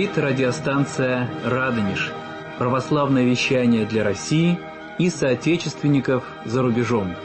говорит радиостанция «Радонеж». Православное вещание для России и соотечественников за рубежом.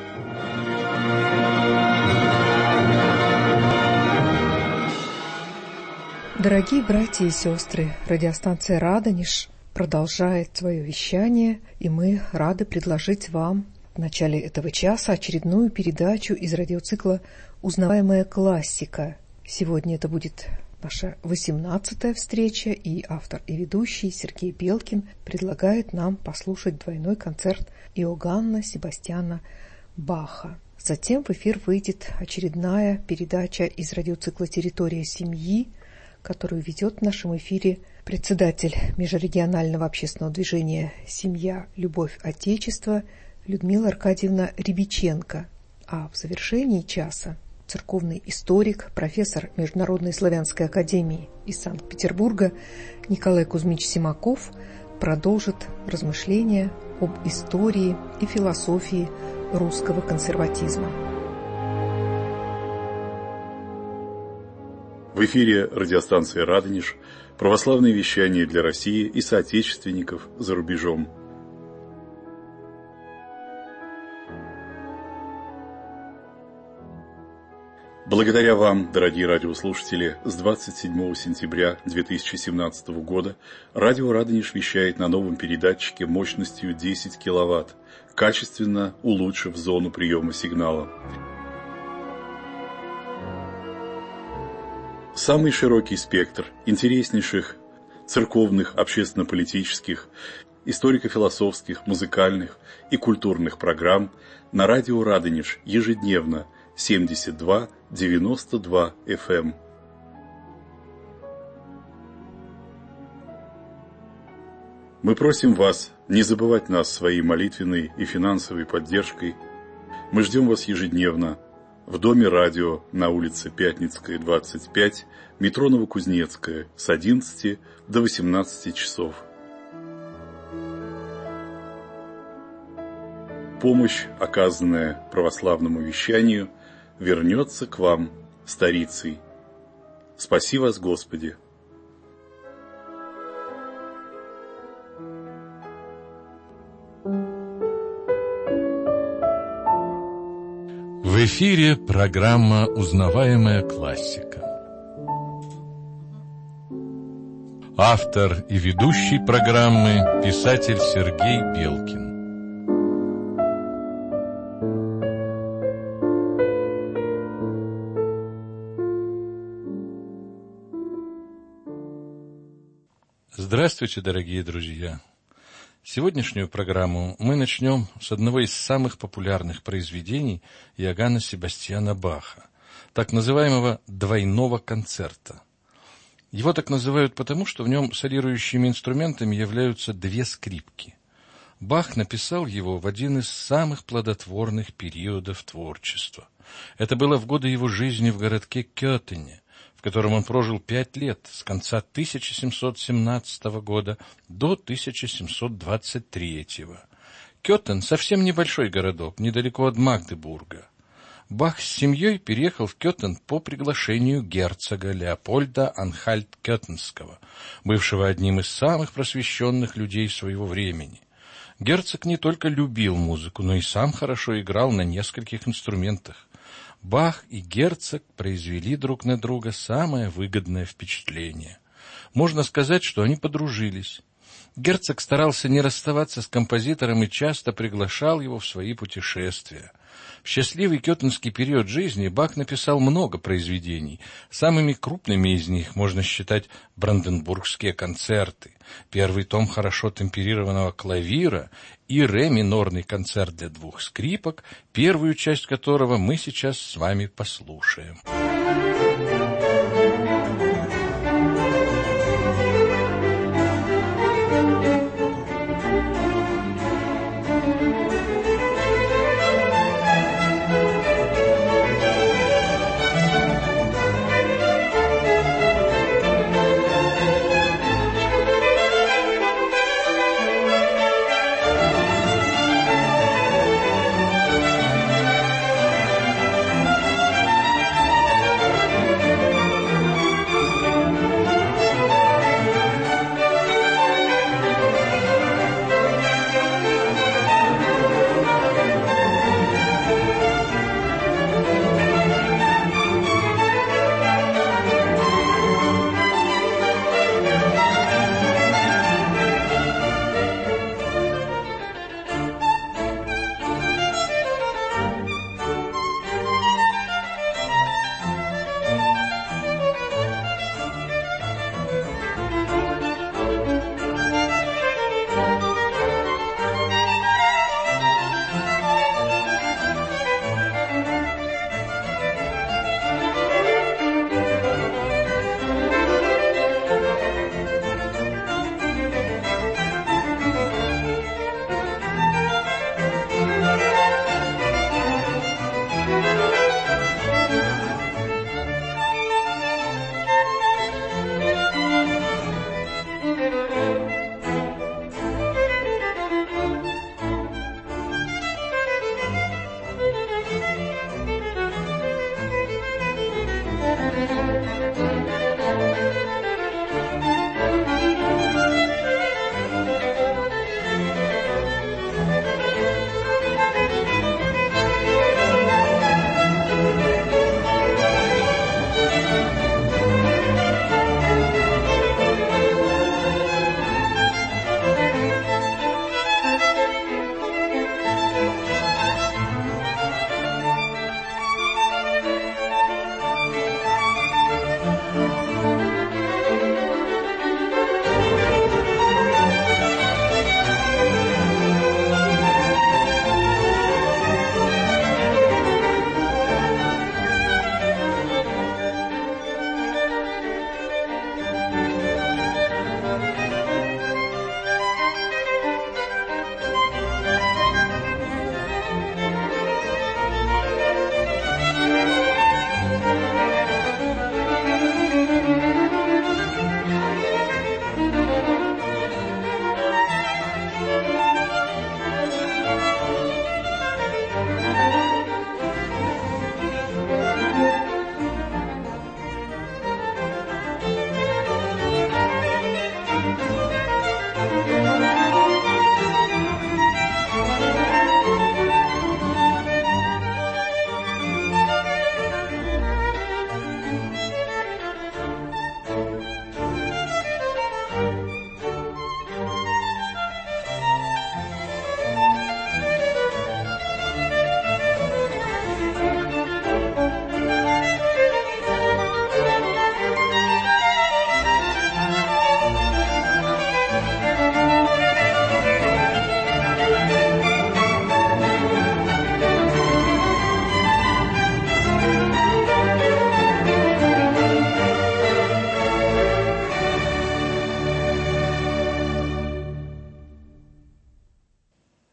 Дорогие братья и сестры, радиостанция «Радонеж» продолжает свое вещание, и мы рады предложить вам в начале этого часа очередную передачу из радиоцикла «Узнаваемая классика». Сегодня это будет наша 18-я встреча, и автор и ведущий Сергей Белкин предлагает нам послушать двойной концерт Иоганна Себастьяна Баха. Затем в эфир выйдет очередная передача из радиоцикла «Территория семьи», которую ведет в нашем эфире председатель межрегионального общественного движения «Семья. Любовь. Отечество» Людмила Аркадьевна Рябиченко. А в завершении часа церковный историк, профессор Международной славянской академии из Санкт-Петербурга Николай Кузьмич Симаков продолжит размышления об истории и философии русского консерватизма. В эфире радиостанция «Радонеж», православное вещание для России и соотечественников за рубежом. Благодаря вам, дорогие радиослушатели, с 27 сентября 2017 года радио «Радонеж» вещает на новом передатчике мощностью 10 киловатт, качественно улучшив зону приема сигнала. Самый широкий спектр интереснейших церковных, общественно-политических, историко-философских, музыкальных и культурных программ на радио «Радонеж» ежедневно 72-92 FM. Мы просим вас не забывать нас своей молитвенной и финансовой поддержкой. Мы ждем вас ежедневно в Доме радио на улице Пятницкая, 25, метро Новокузнецкая, с 11 до 18 часов. Помощь, оказанная православному вещанию, вернется к вам старицей. Спаси вас, Господи! В эфире программа «Узнаваемая классика». Автор и ведущий программы – писатель Сергей Белкин. Здравствуйте, дорогие друзья! Сегодняшнюю программу мы начнем с одного из самых популярных произведений Иоганна Себастьяна Баха, так называемого «двойного концерта». Его так называют потому, что в нем солирующими инструментами являются две скрипки. Бах написал его в один из самых плодотворных периодов творчества. Это было в годы его жизни в городке Кётене, в котором он прожил 5 лет, с конца 1717 года до 1723. Кётен — совсем небольшой городок, недалеко от Магдебурга. Бах с семьей переехал в Кётен по приглашению герцога Леопольда Анхальт-Кётенского, бывшего одним из самых просвещенных людей своего времени. Герцог не только любил музыку, но и сам хорошо играл на нескольких инструментах. Бах и герцог произвели друг на друга самое выгодное впечатление. Можно сказать, что они подружились. Герцог старался не расставаться с композитором и часто приглашал его в свои путешествия. В счастливый кётенский период жизни Бах написал много произведений. Самыми крупными из них можно считать «Бранденбургские концерты», первый том хорошо темперированного клавира и ре минорный концерт для 2 скрипок, первую часть которого мы сейчас с вами послушаем.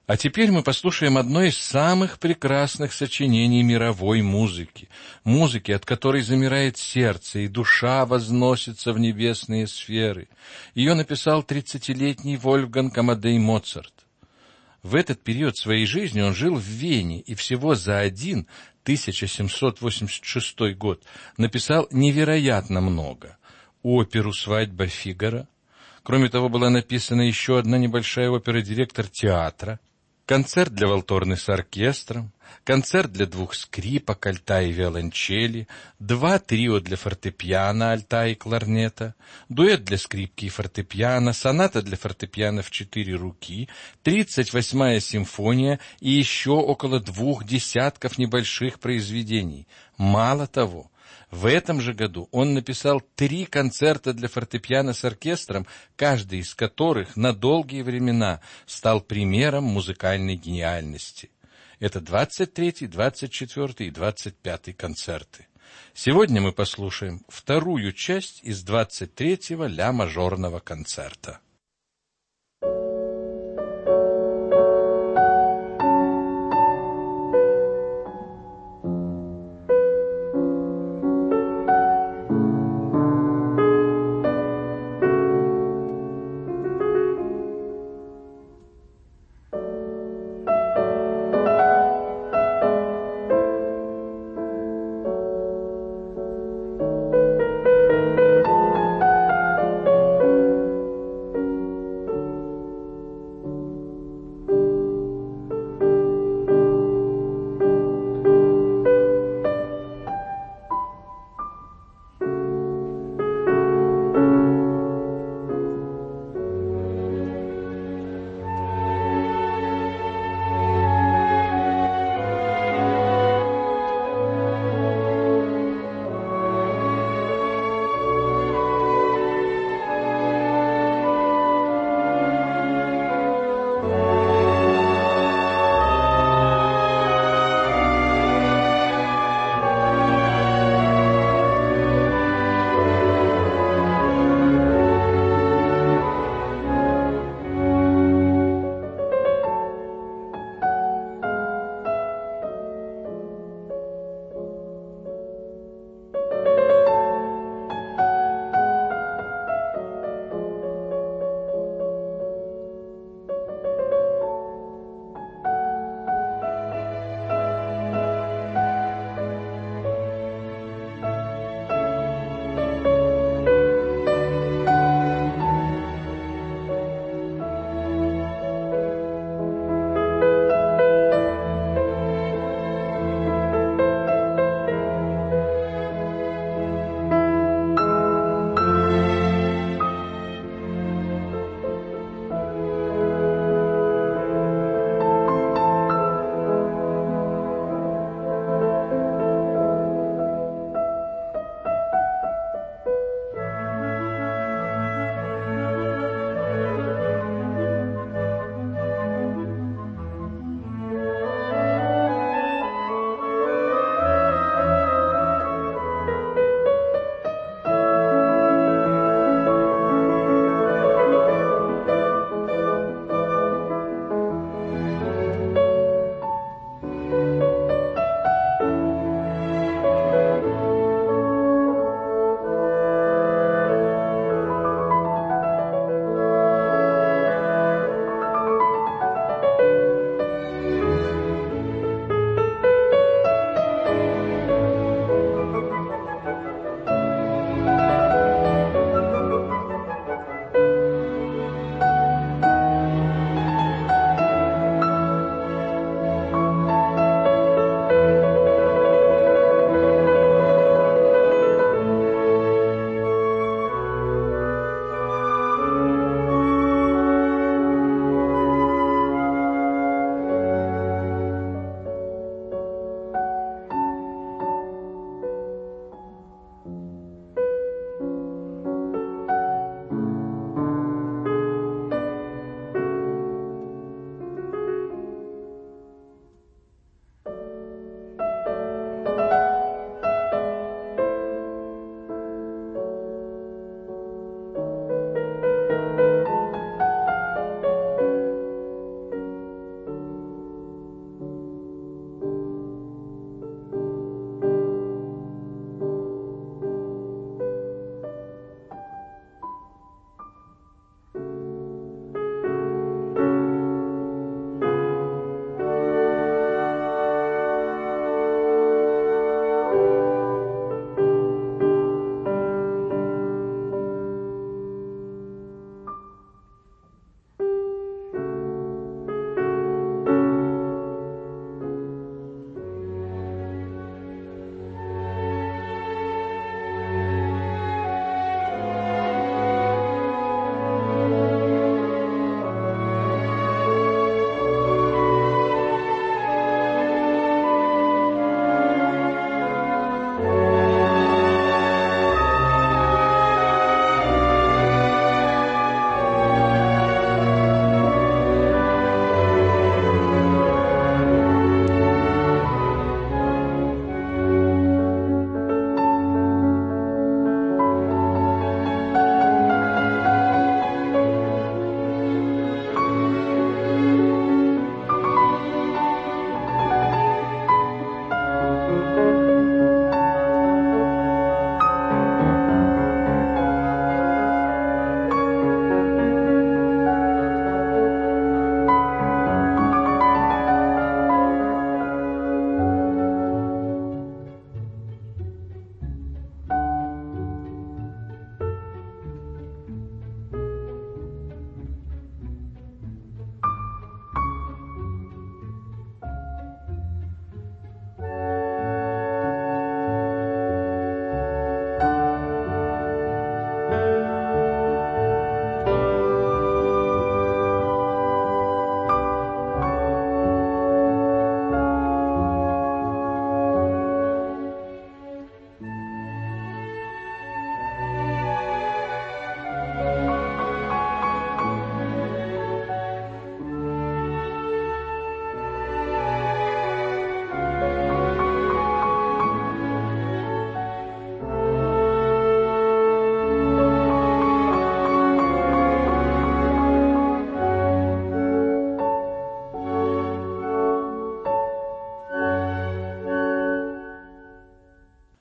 А теперь мы послушаем одно из самых прекрасных сочинений мировой музыки. Музыки, от которой замирает сердце, и душа возносится в небесные сферы. Ее написал 30-летний Вольфганг Амадей Моцарт. В этот период своей жизни он жил в Вене и всего за 1786 год написал невероятно много. Оперу «Свадьба Фигаро». Кроме того, была написана еще одна небольшая опера «Директор театра», концерт для валторны с оркестром, концерт для 2 скрипок, альта и виолончели, 2 трио для фортепиано, альта и кларнета, дуэт для скрипки и фортепиано, соната для фортепиано в 4 руки, 38-я симфония и еще около 2 десятков небольших произведений. Мало того, в этом же году он написал 3 концерта для фортепиано с оркестром, каждый из которых на долгие времена стал примером музыкальной гениальности. Это 23-й, 24-й и 25-й концерты. Сегодня мы послушаем вторую часть из 23-го ля-мажорного концерта.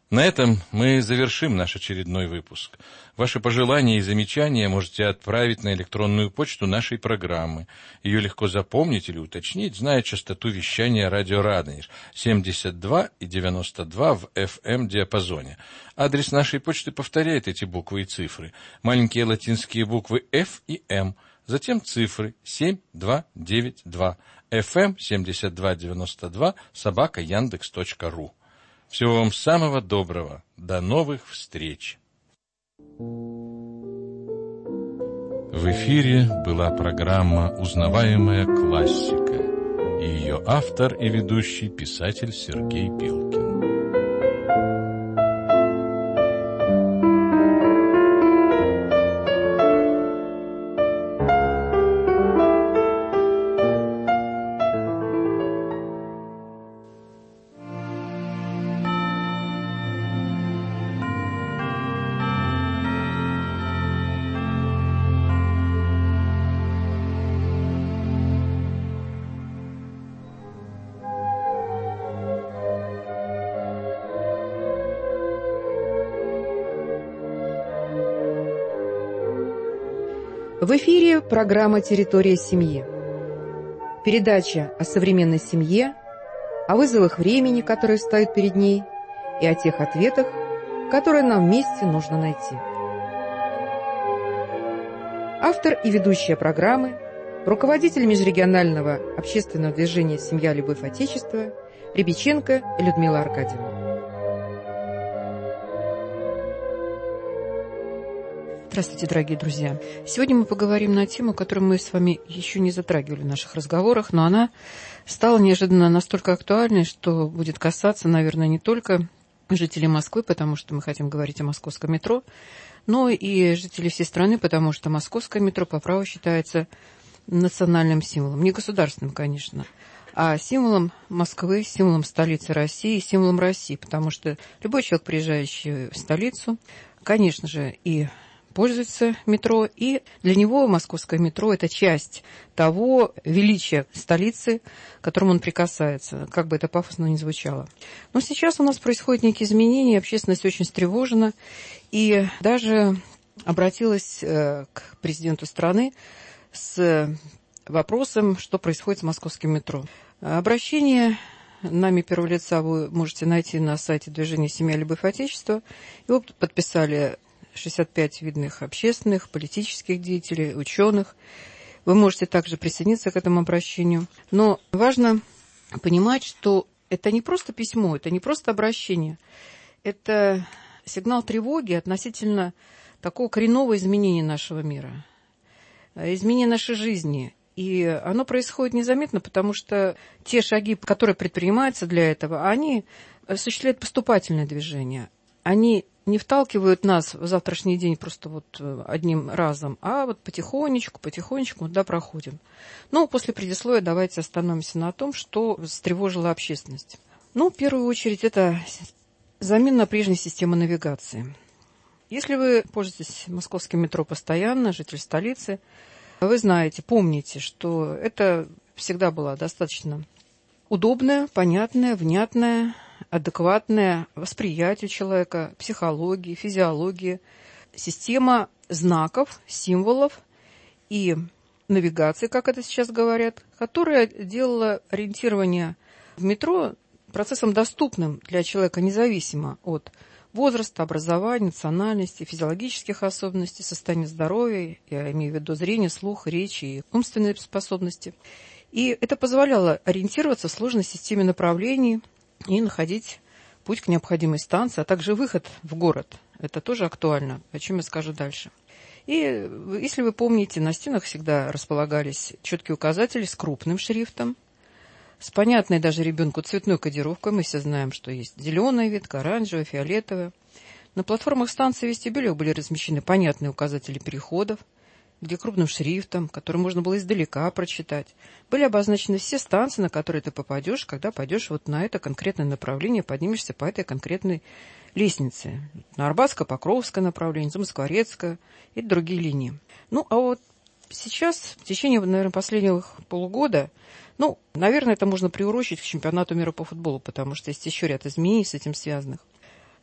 На этом мы завершим наш очередной выпуск. Ваши пожелания и замечания можете отправить на электронную почту нашей программы. Ее легко запомнить или уточнить, зная частоту вещания радио Радонеж 72 и 92 в FM-диапазоне. Адрес нашей почты повторяет эти буквы и цифры. Маленькие латинские буквы F и M, затем цифры 7292, FM7292, @yandex.ru. Всего вам самого доброго. До новых встреч. В эфире была программа «Узнаваемая классика» и ее автор и ведущий писатель Сергей Пилкин. В эфире программа «Территория семьи». Передача о современной семье, о вызовах времени, которые встают перед ней, и о тех ответах, которые нам вместе нужно найти. Автор и ведущая программы, руководитель межрегионального общественного движения «Семья. Любовь. Отечество» Рябиченко Людмила Аркадьевна. Здравствуйте, дорогие друзья. Сегодня мы поговорим на тему, которую мы с вами еще не затрагивали в наших разговорах, но она стала неожиданно настолько актуальной, что будет касаться, наверное, не только жителей Москвы, потому что мы хотим говорить о московском метро, но и жителей всей страны, потому что московское метро по праву считается национальным символом. Не государственным, конечно, а символом Москвы, символом столицы России, символом России, потому что любой человек, приезжающий в столицу, конечно же, и пользуется метро, и для него московское метро – это часть того величия столицы, к которому он прикасается, как бы это пафосно ни звучало. Но сейчас у нас происходят некие изменения, общественность очень встревожена, и даже обратилась к президенту страны с вопросом, что происходит с московским метро. Обращение нами первого лица вы можете найти на сайте движения «Семья. Любовь. Отечество». Его подписали 65 видных общественных, политических деятелей, ученых. Вы можете также присоединиться к этому обращению. Но важно понимать, что это не просто письмо, это не просто обращение. Это сигнал тревоги относительно такого коренного изменения нашего мира, изменения нашей жизни. И оно происходит незаметно, потому что те шаги, которые предпринимаются для этого, они осуществляют поступательное движение. Они не вталкивают нас в завтрашний день просто вот одним разом, а вот потихонечку туда проходим. Но после предисловия давайте остановимся на том, что встревожило общественность. В первую очередь, это замена прежней системы навигации. Если вы пользуетесь московским метро постоянно, житель столицы, вы знаете, помните, что это всегда была достаточно удобная, понятная, внятная, адекватное восприятие человека, психологии, физиологии, система знаков, символов и навигации, как это сейчас говорят, которая делала ориентирование в метро процессом доступным для человека независимо от возраста, образования, национальности, физиологических особенностей, состояния здоровья, я имею в виду зрение, слух, речь и умственные способности. И это позволяло ориентироваться в сложной системе направлений и находить путь к необходимой станции, а также выход в город. Это тоже актуально, о чем я скажу дальше. И если вы помните, на стенах всегда располагались четкие указатели с крупным шрифтом, с понятной даже ребенку цветной кодировкой. Мы все знаем, что есть зеленая ветка, оранжевая, фиолетовая. На платформах станции вестибюлях были размещены понятные указатели переходов, где крупным шрифтом, который можно было издалека прочитать, были обозначены все станции, на которые ты попадешь, когда пойдешь вот на это конкретное направление, поднимешься по этой конкретной лестнице. На Арбатско-Покровское направление, Замоскворецкое и другие линии. А вот сейчас, в течение, наверное, последних полугода, наверное, это можно приурочить к чемпионату мира по футболу, потому что есть еще ряд изменений с этим связанных.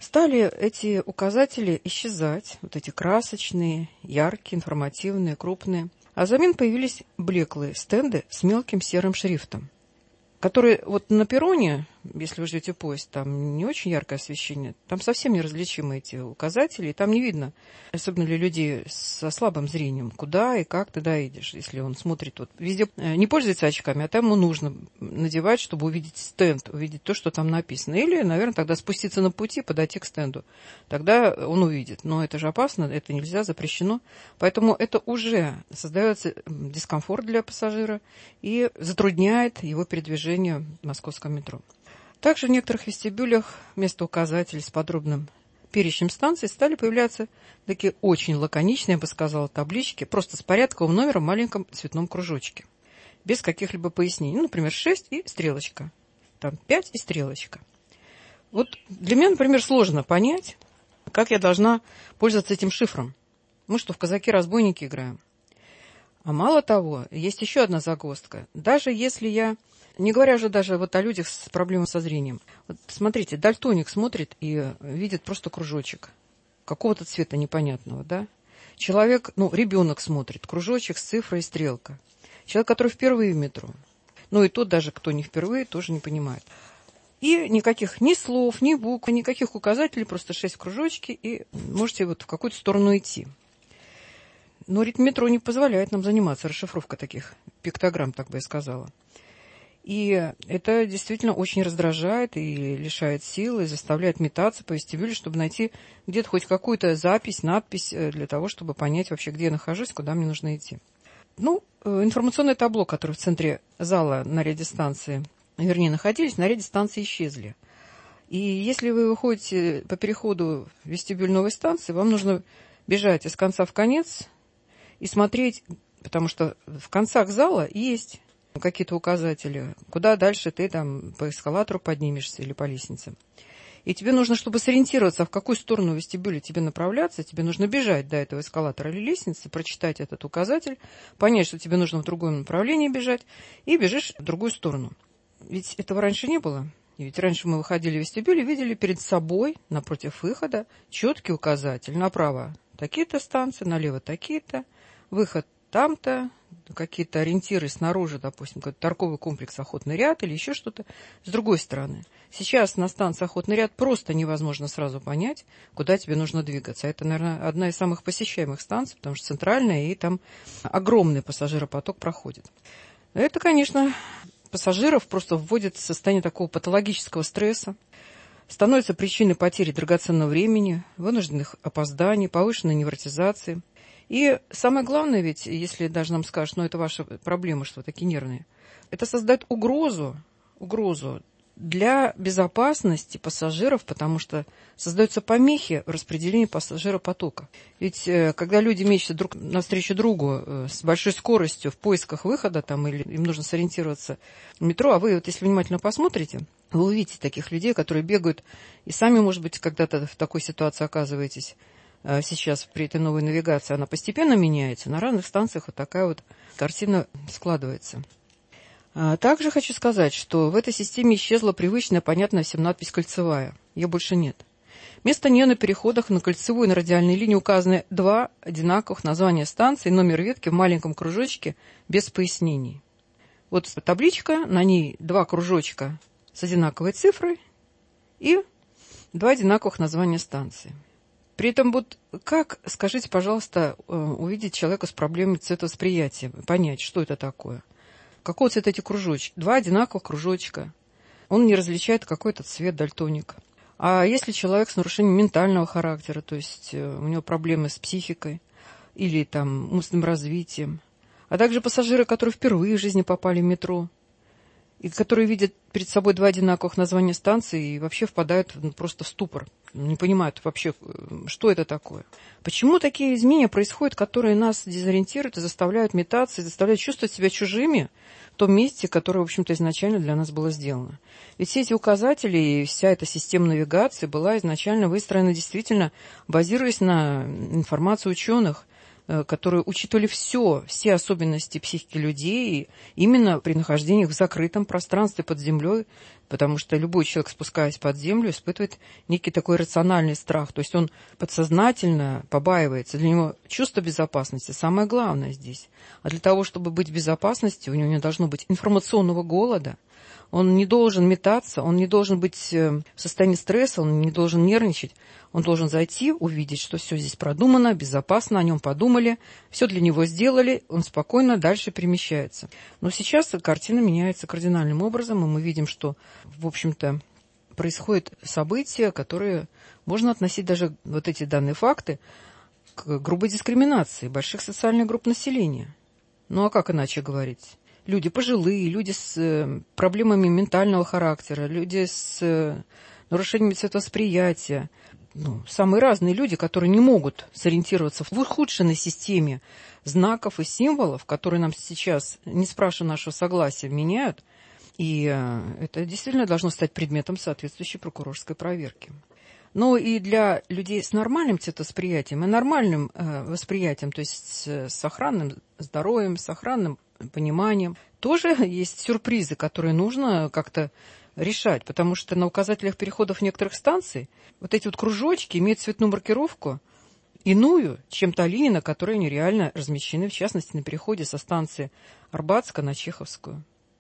стали эти указатели исчезать, вот эти красочные, яркие, информативные, крупные. А взамен появились блеклые стенды с мелким серым шрифтом, которые вот на перроне, если вы ждете поезд, там не очень яркое освещение, там совсем неразличимы эти указатели, и там не видно, особенно для людей со слабым зрением, куда и как ты доедешь, если он смотрит вот везде, не пользуется очками, а там ему нужно надевать, чтобы увидеть стенд, увидеть то, что там написано. Или, наверное, тогда спуститься на пути, подойти к стенду. Тогда он увидит. Но это же опасно, это нельзя, запрещено. Поэтому это уже создается дискомфорт для пассажира и затрудняет его передвижение в московском метро. Также в некоторых вестибюлях вместо указателей с подробным перечнем станций стали появляться такие очень лаконичные, я бы сказала, таблички, просто с порядковым номером в маленьком цветном кружочке, без каких-либо пояснений. Ну, например, 6 и стрелочка, там 5 и стрелочка. Вот для меня, например, сложно понять, как я должна пользоваться этим шифром. Мы что, в казаки-разбойники играем? А мало того, есть еще одна загвоздка. Даже если я... Не говоря же даже вот о людях с проблемой со зрением. Вот смотрите, дальтоник смотрит и видит просто кружочек какого-то цвета непонятного, да? Человек, ребенок смотрит, кружочек с цифрой и стрелка. Человек, который впервые в метро. И тот даже, кто не впервые, тоже не понимает. И никаких ни слов, ни букв, никаких указателей, просто 6 в кружочке, и можете вот в какую-то сторону идти. Но ритм метро не позволяет нам заниматься расшифровкой таких пиктограмм, так бы я сказала. И это действительно очень раздражает и лишает сил, и заставляет метаться по вестибюлю, чтобы найти где-то хоть какую-то запись, надпись для того, чтобы понять вообще, где я нахожусь, куда мне нужно идти. Информационное табло, которое в центре зала на ряде станции, находились, на ряде станции исчезли. И если вы выходите по переходу в вестибюль новой станции, вам нужно бежать из конца в конец и смотреть, потому что в концах зала есть какие-то указатели, куда дальше ты там по эскалатору поднимешься или по лестнице. И тебе нужно, чтобы сориентироваться, в какую сторону вестибюля тебе направляться, тебе нужно бежать до этого эскалатора или лестницы, прочитать этот указатель, понять, что тебе нужно в другом направлении бежать, и бежишь в другую сторону. Ведь этого раньше не было. И ведь раньше мы выходили в вестибюль и видели перед собой, напротив выхода, четкий указатель. Направо такие-то станции, налево такие-то, выход там-то, какие-то ориентиры снаружи, допустим, какой-то торговый комплекс «Охотный ряд» или еще что-то, с другой стороны. Сейчас на станции «Охотный ряд» просто невозможно сразу понять, куда тебе нужно двигаться. Это, наверное, одна из самых посещаемых станций, потому что центральная, и там огромный пассажиропоток проходит. Это, конечно, пассажиров просто вводит в состояние такого патологического стресса, становится причиной потери драгоценного времени, вынужденных опозданий, повышенной невротизации. И самое главное ведь, если даже нам скажут, это ваша проблема, что вы такие нервные, это создает угрозу для безопасности пассажиров, потому что создаются помехи в распределении пассажиропотока. Ведь когда люди мечутся друг навстречу другу с большой скоростью в поисках выхода, или им нужно сориентироваться в метро, а вы если внимательно посмотрите, вы увидите таких людей, которые бегают, и сами, может быть, когда-то в такой ситуации оказываетесь. Сейчас при этой новой навигации она постепенно меняется, на разных станциях вот такая вот картина складывается. Также хочу сказать, что в этой системе исчезла привычная, понятная всем надпись «Кольцевая». Ее больше нет. Вместо нее на переходах на кольцевую и на радиальной линии указаны 2 одинаковых названия станции, номер ветки в маленьком кружочке без пояснений. Вот табличка, на ней 2 кружочка с одинаковой цифрой и 2 одинаковых названия станции. При этом как, скажите, пожалуйста, увидеть человека с проблемой цветовосприятия, понять, что это такое? Какого цвета эти кружочки? 2 одинаковых кружочка. Он не различает какой-то цвет, дальтоник. А если человек с нарушением ментального характера, то есть у него проблемы с психикой или умственным развитием, а также пассажиры, которые впервые в жизни попали в метро, и которые видят перед собой 2 одинаковых названия станции и вообще впадают просто в ступор, не понимают вообще, что это такое. Почему такие изменения происходят, которые нас дезориентируют и заставляют метаться, и заставляют чувствовать себя чужими в том месте, которое, в общем-то, изначально для нас было сделано? Ведь все эти указатели и вся эта система навигации была изначально выстроена действительно, базируясь на информации ученых, которые учитывали все особенности психики людей именно при нахождении в закрытом пространстве под землей, потому что любой человек, спускаясь под землю, испытывает некий такой рациональный страх, то есть он подсознательно побаивается. Для него чувство безопасности самое главное здесь. А для того, чтобы быть в безопасности, у него не должно быть информационного голода. Он не должен метаться, он не должен быть в состоянии стресса, он не должен нервничать. Он должен зайти, увидеть, что все здесь продумано, безопасно, о нем подумали, все для него сделали, он спокойно дальше перемещается. Но сейчас картина меняется кардинальным образом, и мы видим, что, в общем-то, происходят события, которые можно относить даже вот эти данные факты к грубой дискриминации больших социальных групп населения. Ну а как иначе говорить? Люди пожилые, люди с проблемами ментального характера, люди с нарушениями цветовосприятия. Самые разные люди, которые не могут сориентироваться в ухудшенной системе знаков и символов, которые нам сейчас, не спрашивая нашего согласия, меняют. И это действительно должно стать предметом соответствующей прокурорской проверки. Но и для людей с нормальным цветовосприятием и нормальным восприятием, то есть с сохранным здоровьем, с сохранным пониманием, тоже есть сюрпризы, которые нужно как-то решать, потому что на указателях переходов некоторых станций вот эти вот кружочки имеют цветную маркировку иную, чем та линия, на которой они реально размещены, в частности, на переходе со станции Арбатская на Чеховскую.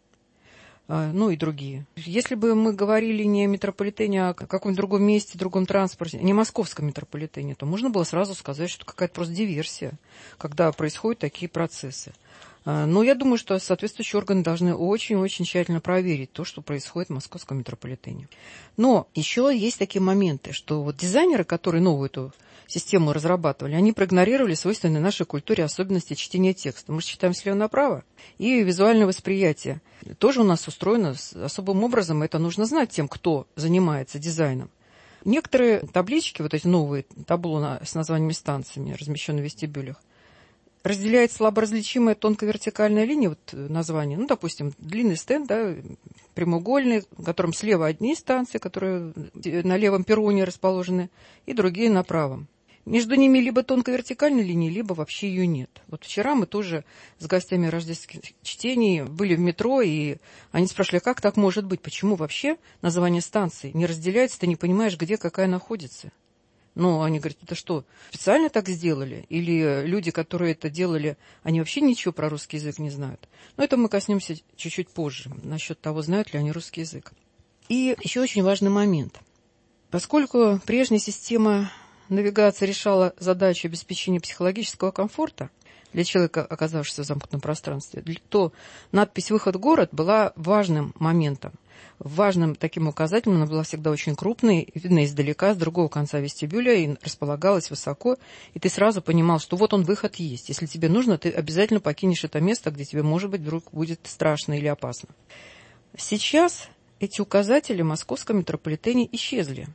Ну и другие. Если бы мы говорили не о метрополитене, а о каком-нибудь другом месте, другом транспорте, не московском метрополитене, то можно было сразу сказать, что это какая-то просто диверсия, когда происходят такие процессы. Но я думаю, что соответствующие органы должны очень-очень тщательно проверить то, что происходит в московском метрополитене. Но еще есть такие моменты, что вот дизайнеры, которые новую эту систему разрабатывали, они проигнорировали свойственные нашей культуре особенности чтения текста. Мы же читаем слева направо. И визуальное восприятие тоже у нас устроено особым образом. Это нужно знать тем, кто занимается дизайном. Некоторые таблички, вот эти новые табло с названиями станциями, размещенные в вестибюлях, разделяет слабо различимая тонко-вертикальная линия, вот название, допустим, длинный стенд, да, прямоугольный, в котором слева одни станции, которые на левом перроне расположены, и другие на правом. Между ними либо тонко-вертикальная линия, либо вообще ее нет. Вот вчера мы тоже с гостями рождественских чтений были в метро, и они спрашивали, как так может быть, почему вообще название станции не разделяется, ты не понимаешь, где какая находится. Ну, они говорят, это что, специально так сделали? Или люди, которые это делали, они вообще ничего про русский язык не знают? Но это мы коснемся чуть-чуть позже, насчет того, знают ли они русский язык. И еще очень важный момент. Поскольку прежняя система навигации решала задачу обеспечения психологического комфорта для человека, оказавшегося в замкнутом пространстве, то надпись «Выход в город» была важным моментом. Важным таким указателем она была всегда очень крупной, видно издалека, с другого конца вестибюля, и располагалась высоко, и ты сразу понимал, что вот он, выход есть. Если тебе нужно, ты обязательно покинешь это место, где тебе, может быть, вдруг будет страшно или опасно. Сейчас эти указатели в московском метрополитене исчезли,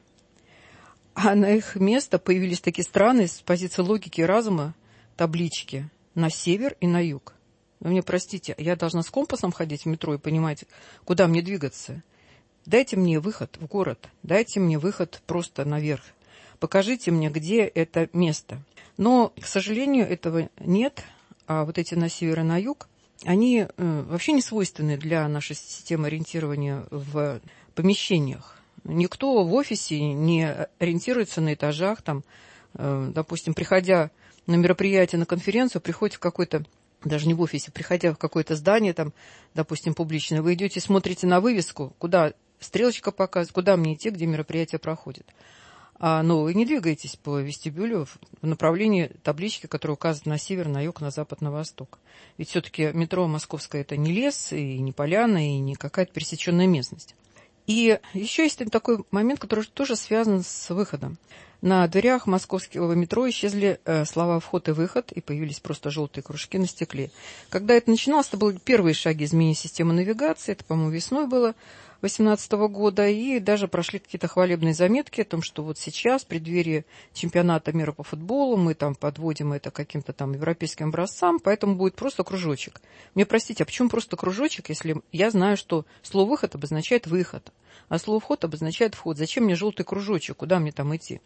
а на их место появились такие странные с позиции логики и разума таблички на север и на юг. Вы мне простите, я должна с компасом ходить в метро и понимать, куда мне двигаться. Дайте мне выход в город, дайте мне выход просто наверх. Покажите мне, где это место. Но, к сожалению, этого нет. А вот эти на север и на юг, они вообще не свойственны для нашей системы ориентирования в помещениях. Никто в офисе не ориентируется на этажах. Там, допустим, приходя на мероприятие, на конференцию, приходит в какой-то, даже не в офисе, приходя в какое-то здание, там, допустим, публичное, вы идете, смотрите на вывеску, куда стрелочка показывает, куда мне идти, где мероприятие проходит. Но вы не двигаетесь по вестибюлю в направлении таблички, которая указывает на север, на юг, на запад, на восток. Ведь все-таки метро московское – это не лес, и не поляна, и не какая-то пересеченная местность. И еще есть такой момент, который тоже связан с выходом. На дверях московского метро исчезли слова «вход» и «выход», и появились просто желтые кружки на стекле. Когда это начиналось, это были первые шаги изменения системы навигации, это, по-моему, весной было 2018 года, и даже прошли какие-то хвалебные заметки о том, что вот сейчас, в преддверии чемпионата мира по футболу, мы там подводим это к каким-то там европейским образцам, поэтому будет просто кружочек. Мне простите, а почему просто кружочек, если я знаю, что слово «выход» обозначает «выход», а слово «вход» обозначает «вход»? Зачем мне желтый кружочек? Куда мне там идти?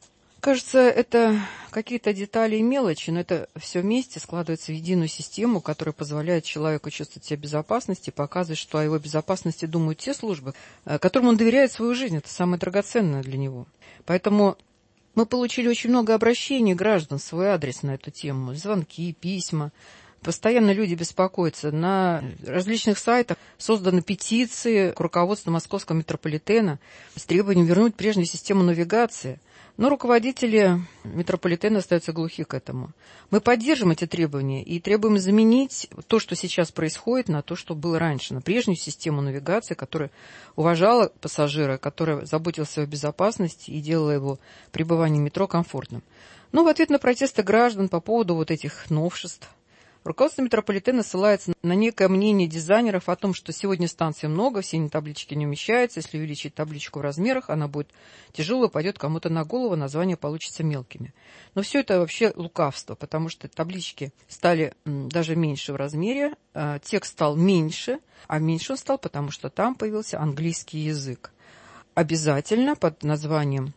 Кажется, это какие-то детали и мелочи, но это все вместе складывается в единую систему, которая позволяет человеку чувствовать себя в безопасности, показывает, что о его безопасности думают те службы, которым он доверяет свою жизнь. Это самое драгоценное для него. Поэтому мы получили очень много обращений граждан в свой адрес на эту тему, звонки, письма. Постоянно люди беспокоятся. На различных сайтах созданы петиции к руководству Московского метрополитена с требованием вернуть прежнюю систему навигации. Но руководители метрополитена остаются глухи к этому. Мы поддержим эти требования и требуем заменить то, что сейчас происходит, на то, что было раньше, на прежнюю систему навигации, которая уважала пассажира, которая заботилась о его безопасности и делала его пребывание в метро комфортным. Но в ответ на протесты граждан по поводу вот этих новшеств руководство метрополитена ссылается на некое мнение дизайнеров о том, что сегодня станций много, все таблички не умещаются. Если увеличить табличку в размерах, она будет тяжелая, пойдет кому-то на голову, названия получатся мелкими. Но все это вообще лукавство, потому что таблички стали даже меньше в размере, текст стал меньше, а меньше он стал, потому что там появился английский язык. Обязательно под названием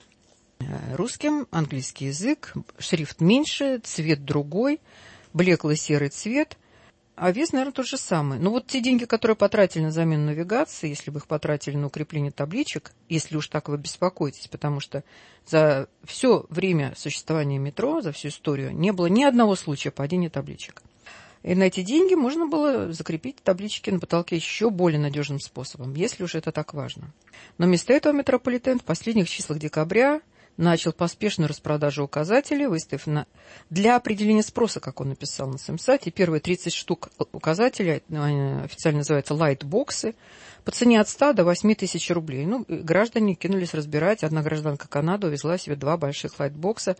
русским английский язык, шрифт меньше, цвет другой, блеклый серый цвет, а вес, наверное, тот же самый. Но вот те деньги, которые потратили на замену навигации, если бы их потратили на укрепление табличек, если уж так вы беспокоитесь, потому что за все время существования метро, за всю историю, не было ни одного случая падения табличек. И на эти деньги можно было закрепить таблички на потолке еще более надежным способом, если уж это так важно. Но вместо этого метрополитен в последних числах декабря начал поспешную распродажу указателей, выставив для определения спроса, как он написал на своем сайте, первые 30 штук указателей, официально называются лайтбоксы, по цене от 100 до 8 тысяч рублей. Ну, граждане кинулись разбирать. Одна гражданка Канады увезла себе 2 больших лайтбокса.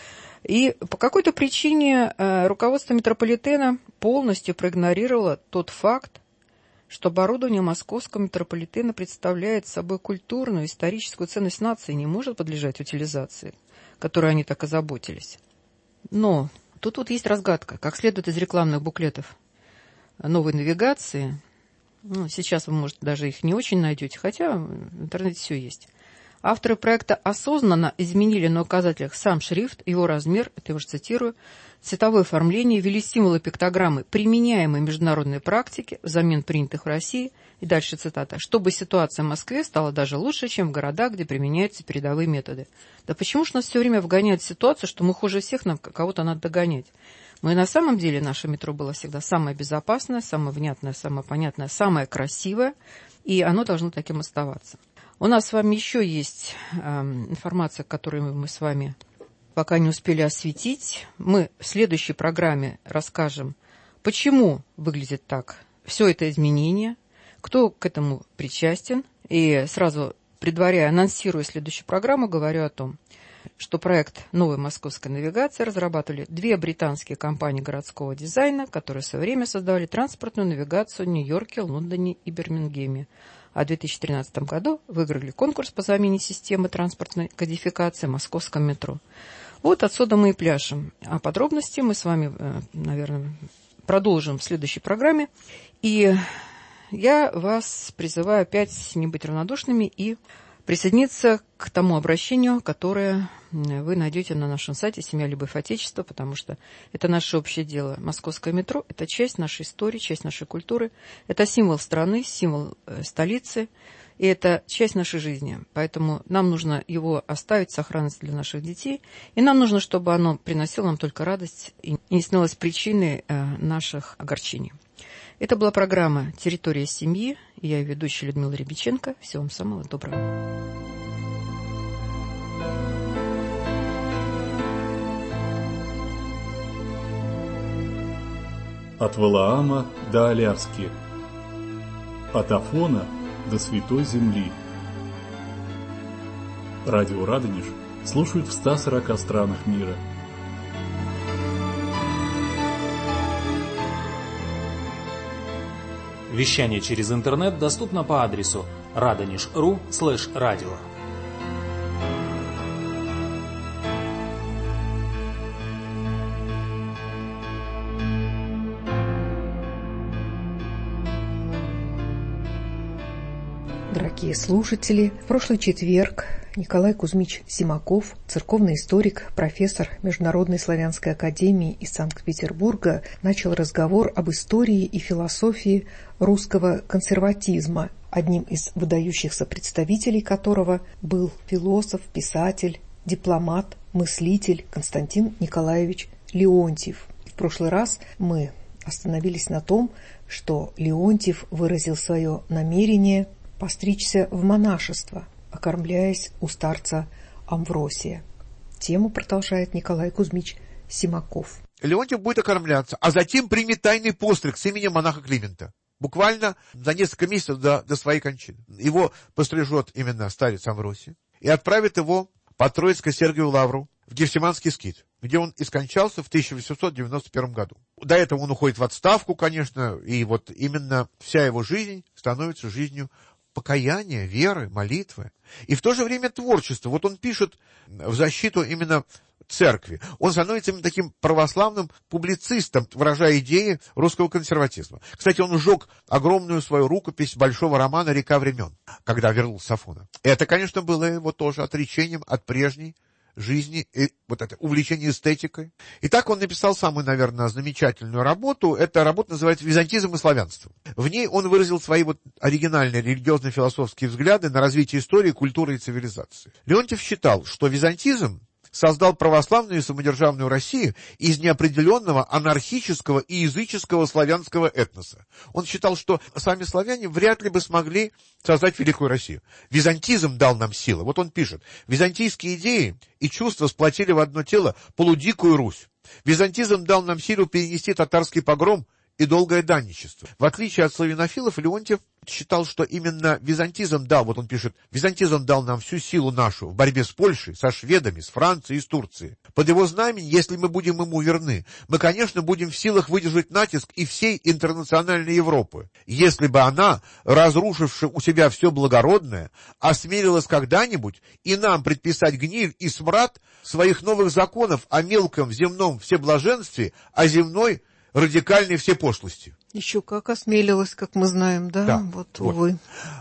И по какой-то причине руководство метрополитена полностью проигнорировало тот факт, что оборудование Московского метрополитена представляет собой культурную, историческую ценность нации и не может подлежать утилизации, которой они так озаботились. Но тут вот есть разгадка. Как следует из рекламных буклетов новой навигации, сейчас вы, может, даже их не очень найдете, хотя в интернете все есть. Авторы проекта осознанно изменили на указателях сам шрифт, его размер, это я уже цитирую, цветовое оформление, ввели символы пиктограммы, применяемые в международной практике взамен принятых в России, и дальше цитата, чтобы ситуация в Москве стала даже лучше, чем в городах, где применяются передовые методы. Да почему же нас все время вгоняют в ситуацию, что мы хуже всех, нам кого-то надо догонять? Мы на самом деле, наше метро было всегда самое безопасное, самое внятное, самое понятное, самое красивое, и оно должно таким оставаться. У нас с вами еще есть информация, которую мы с вами пока не успели осветить. Мы в следующей программе расскажем, почему выглядит так все это изменение, кто к этому причастен. И сразу, предваряя, анонсируя следующую программу, говорю о том, что проект новой московской навигации разрабатывали 2 британские компании городского дизайна, которые в свое время создавали транспортную навигацию в Нью-Йорке, Лондоне и Бирмингеме. А в 2013 году выиграли конкурс по замене системы транспортной кодификации в московском метро. Вот отсюда мы и пляшем. А подробности мы с вами, наверное, продолжим в следующей программе. И я вас призываю опять не быть равнодушными и присоединиться к тому обращению, которое вы найдете на нашем сайте «Семья, любовь, отечество», потому что это наше общее дело. Московское метро – это часть нашей истории, часть нашей культуры, это символ страны, символ столицы, и это часть нашей жизни. Поэтому нам нужно его оставить в сохранности для наших детей, и нам нужно, чтобы оно приносило нам только радость и не становилось причиной наших огорчений. Это была программа «Территория семьи». Я ее ведущая Людмила Рябиченко. Всего вам самого доброго. От Валаама до Аляски, от Афона до Святой Земли. Радио Радонеж слушают в 140 странах мира. Вещание через интернет доступно по адресу radonish.ru/radio. Дорогие слушатели, в прошлый четверг Николай Кузьмич Симаков, церковный историк, профессор Международной славянской академии из Санкт-Петербурга, начал разговор об истории и философии русского консерватизма, одним из выдающихся представителей которого был философ, писатель, дипломат, мыслитель Константин Николаевич Леонтьев. В прошлый раз мы остановились на том, что Леонтьев выразил свое намерение постричься в монашество, окормляясь у старца Амвросия. Тему продолжает Николай Кузьмич Симаков. Леонтьев будет окормляться, а затем примет тайный постриг с именем монаха Климента. Буквально за несколько месяцев до своей кончины. Его пострижет именно старец Амвросий и отправит его по Троицко-Сергиеву лавру в Гефсиманский скит, где он и скончался в 1891 году. До этого он уходит в отставку, конечно, и вот именно вся его жизнь становится жизнью покаяния, веры, молитвы. И в то же время творчество. Вот он пишет в защиту именно церкви. Он становится именно таким православным публицистом, выражая идеи русского консерватизма. Кстати, он сжег огромную свою рукопись большого романа «Река времен», когда вернулся с Афона. Это, конечно, было его тоже отречением от прежней жизни и вот это увлечение эстетикой. И так он написал самую, наверное, замечательную работу. Эта работа называется «Византизм и славянство». В ней он выразил свои вот оригинальные религиозно-философские взгляды на развитие истории, культуры и цивилизации. Леонтьев считал, что византизм создал православную и самодержавную Россию из неопределенного анархического и языческого славянского этноса. Он считал, что сами славяне вряд ли бы смогли создать великую Россию. Византизм дал нам силы. Вот он пишет: «Византийские идеи и чувства сплотили в одно тело полудикую Русь. Византизм дал нам силу перенести татарский погром и долгое данничество». В отличие от славянофилов, Леонтьев считал, что именно византизм дал, вот он пишет, «Византизм дал нам всю силу нашу в борьбе с Польшей, со шведами, с Францией и с Турцией. Под его знаменем, если мы будем ему верны, мы, конечно, будем в силах выдержать натиск и всей интернациональной Европы. Если бы она, разрушивши у себя все благородное, осмелилась когда-нибудь и нам предписать гниль и смрад своих новых законов о мелком земном всеблаженстве, о земной радикальной всепошлости». Еще как осмелилась, как мы знаем, да? Вот, увы.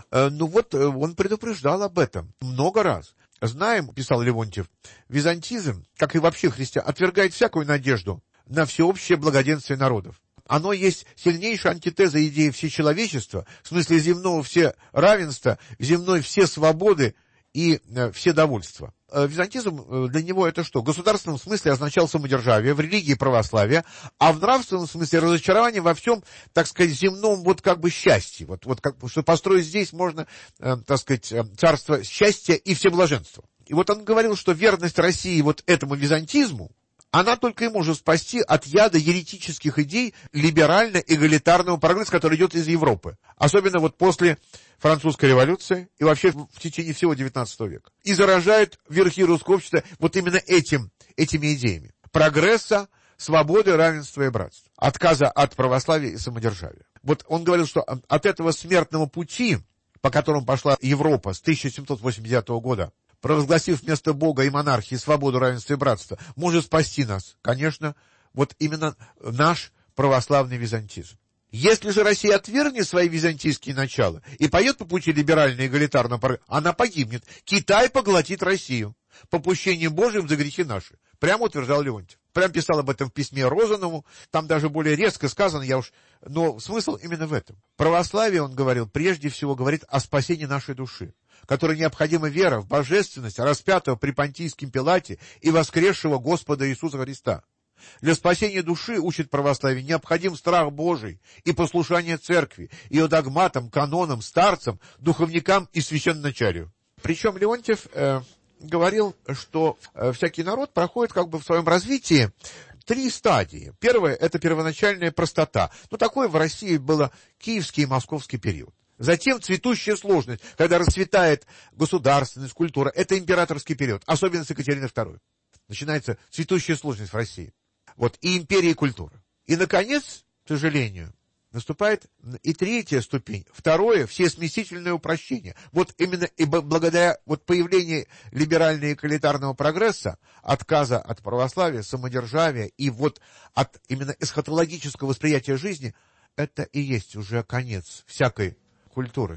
Он предупреждал об этом много раз. «Знаем, — писал Леонтьев, — византизм, как и вообще христиан, отвергает всякую надежду на всеобщее благоденствие народов. Оно есть сильнейшая антитеза идеи всечеловечества, в смысле земного все равенства, земной все свободы и все довольства». Византизм для него это что? В государственном смысле означал самодержавие, в религии православие, а в нравственном смысле разочарование во всем, так сказать, земном вот как бы счастье. Вот как, что построить здесь можно, так сказать, царство счастья и всеблаженства. И вот он говорил, что верность России вот этому византизму, она только и может спасти от яда еретических идей либерально-эгалитарного прогресса, который идет из Европы. Особенно вот после французской революции и вообще в течение всего XIX века. И заражает верхи русского общества вот именно этими идеями. Прогресса, свободы, равенства и братства. Отказа от православия и самодержавия. Вот он говорил, что от этого смертного пути, по которому пошла Европа с 1789 года, провозгласив вместо Бога и монархии свободу, равенство и братство, может спасти нас, конечно, вот именно наш православный византизм. Если же Россия отвергнет свои византийские начала и пойдет по пути либерально-эгалитарного, она погибнет. Китай поглотит Россию. Попущением Божьим за грехи наши. Прямо утверждал Леонтьев. Прям писал об этом в письме Розанову. Там даже более резко сказано, но смысл именно в этом. Православие, он говорил, прежде всего говорит о спасении нашей души, которой необходима вера в божественность распятого при Понтийском Пилате и воскресшего Господа Иисуса Христа. Для спасения души, учит православие, необходим страх Божий и послушание церкви, ее догматам, канонам, старцам, духовникам и священноначалию. Причем Леонтьев говорил, что всякий народ проходит как бы в своем развитии 3 стадии. Первая – это первоначальная простота. Такое в России было киевский и московский период. Затем цветущая сложность, когда расцветает государственность, культура. Это императорский период, особенно с Екатериной II. Начинается цветущая сложность в России. И империя, и культура. И, наконец, к сожалению, наступает и 3-я ступень. Второе – всесмесительное упрощение. Именно и благодаря появлению либерально-эгалитарного прогресса, отказа от православия, самодержавия и от именно эсхатологического восприятия жизни, это и есть уже конец всякой культуры.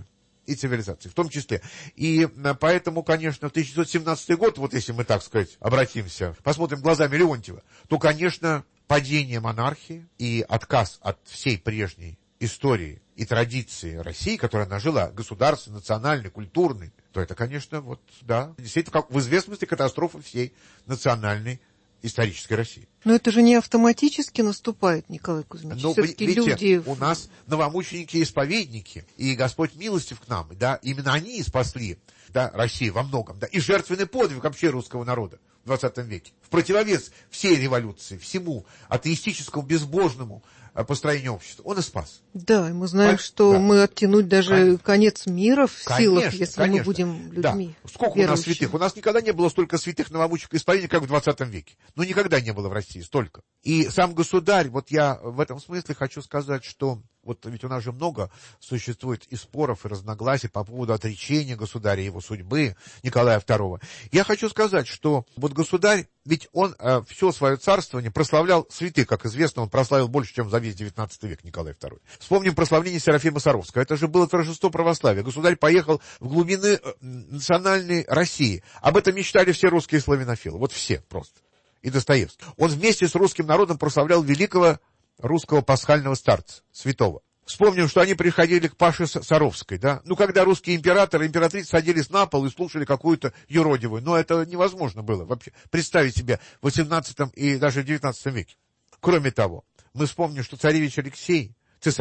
и цивилизации, в том числе. И поэтому, конечно, в 1917 год, вот если мы, так сказать, обратимся, посмотрим глазами Леонтьева, то, конечно, падение монархии и отказ от всей прежней истории и традиции России, которую она жила, государственной, национальной, культурной, то это, конечно, вот, да, действительно, как в известном смысле катастрофа всей национальной исторической России. Но это же не автоматически наступает, Николай Кузьмич. Но, все-таки видите, люди... у нас новомученики и исповедники, и Господь милостив к нам, да, именно они спасли, да, Россию во многом, да, и жертвенный подвиг вообще русского народа в 20 веке. В противовес всей революции, всему атеистическому, безбожному построению общества, он и спас. Да, и мы знаем, что мы оттянуть даже конец мира в силах, если мы будем людьми. Да. Сколько у нас святых? У нас никогда не было столько святых новомучеников и исповедников, как в 20 веке. Ну, никогда не было в России столько. И сам государь, вот я в этом смысле хочу сказать, что вот ведь у нас же много существует и споров, и разногласий по поводу отречения государя и его судьбы Николая II. Я хочу сказать, что вот государь, ведь он все свое царствование прославлял святых, как известно, он прославил больше, чем за весь 19 век Николай II. Вспомним прославление Серафима Саровского. Это же было торжество православия. Государь поехал в глубины национальной России. Об этом мечтали все русские славянофилы. Вот все просто. И Достоевский. Он вместе с русским народом прославлял великого русского пасхального старца, святого. Вспомним, что они приходили к Паше Саровской, да? Ну, когда русские императоры и императрицы садились на пол и слушали какую-то юродивую. Но это невозможно было вообще представить себе в 18 и даже в 19 веке. Кроме того, мы вспомним, что цесаревич Алексей,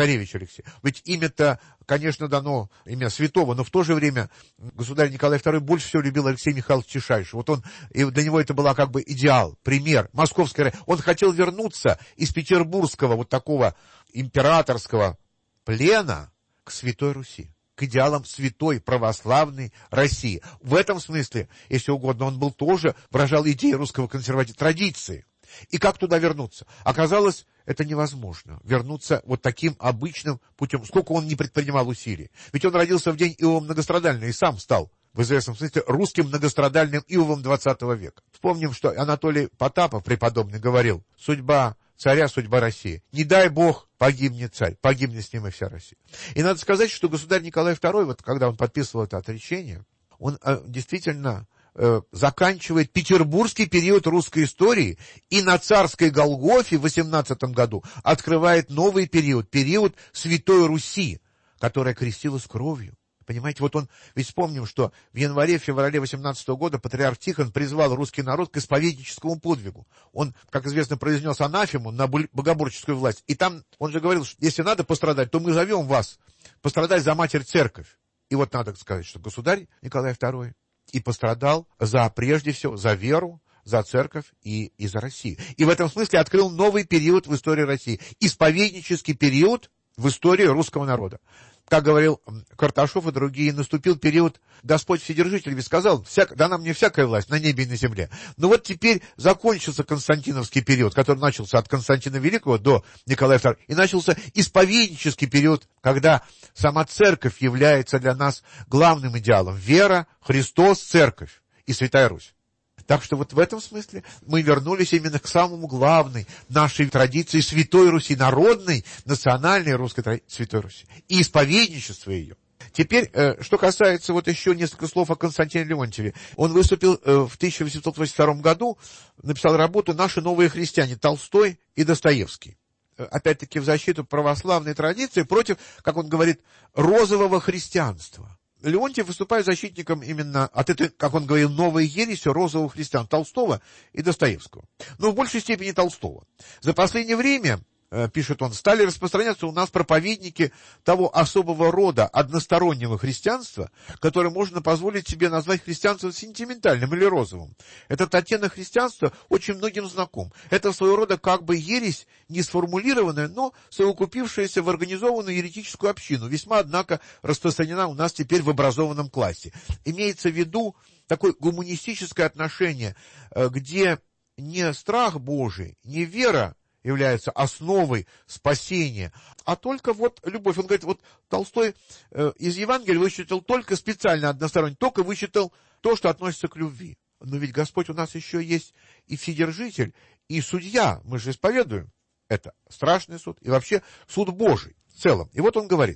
ведь имя-то, конечно, дано, имя святого, но в то же время государь Николай II больше всего любил Алексея Михайловича Тишайшего. Вот он, и для него это была как бы идеал, пример, московская. Он хотел вернуться из петербургского вот такого императорского плена к Святой Руси, к идеалам святой православной России. В этом смысле, если угодно, он был тоже, выражал идеи русского консерватизма, традиции. И как туда вернуться? Оказалось, это невозможно. Вернуться вот таким обычным путем. Сколько он не предпринимал усилий. Ведь он родился в день Иова Многострадального и сам стал, в известном смысле, русским многострадальным Иовом 20 века. Вспомним, что Анатолий Потапов, преподобный, говорил: судьба царя, судьба России. Не дай Бог, погибнет царь, погибнет с ним и вся Россия. И надо сказать, что государь Николай II, вот когда он подписывал это отречение, он действительно заканчивает петербургский период русской истории и на царской Голгофе в 18 году открывает новый период, период Святой Руси, которая крестилась кровью. Понимаете, вот он, ведь вспомним, что в январе-феврале 18 года патриарх Тихон призвал русский народ к исповедническому подвигу. Он, как известно, произнес анафему на богоборческую власть. И там он же говорил, что если надо пострадать, то мы зовем вас пострадать за Матерь Церковь. И вот надо сказать, что государь Николай II и пострадал прежде всего за веру, за церковь и за Россию. И в этом смысле открыл новый период в истории России. Исповеднический период в истории русского народа. Как говорил Карташов и другие, наступил период Господь Вседержитель, ведь сказал: дана мне всякая власть на небе и на земле. Но вот теперь закончился Константиновский период, который начался от Константина Великого до Николая II, и начался исповеднический период, когда сама церковь является для нас главным идеалом. Вера, Христос, церковь и Святая Русь. Так что вот в этом смысле мы вернулись именно к самому главной нашей традиции Святой Руси, народной, национальной русской традиции Святой Руси и исповедничество ее. Теперь, что касается вот еще несколько слов о Константине Леонтьеве. Он выступил в 1882 году, написал работу «Наши новые христиане» Толстой и Достоевский. Опять-таки в защиту православной традиции против, как он говорит, розового христианства. Леонтьев выступает защитником именно от этой, как он говорил, новой ереси розового христиан Толстого и Достоевского. Но в большей степени Толстого. За последнее время, пишет он, стали распространяться у нас проповедники того особого рода одностороннего христианства, которое можно позволить себе назвать христианством сентиментальным или розовым. Этот оттенок христианства очень многим знаком. Это своего рода как бы ересь, не сформулированная, но совокупившаяся в организованную еретическую общину, весьма, однако, распространена у нас теперь в образованном классе. Имеется в виду такое гуманистическое отношение, где не страх Божий, не вера является основой спасения, а только вот любовь. Он говорит, вот Толстой из Евангелия вычитал только специально односторонне, только вычитал то, что относится к любви. Но ведь Господь у нас еще есть и Вседержитель, и судья. Мы же исповедуем это. Страшный суд и вообще суд Божий в целом. И вот он говорит: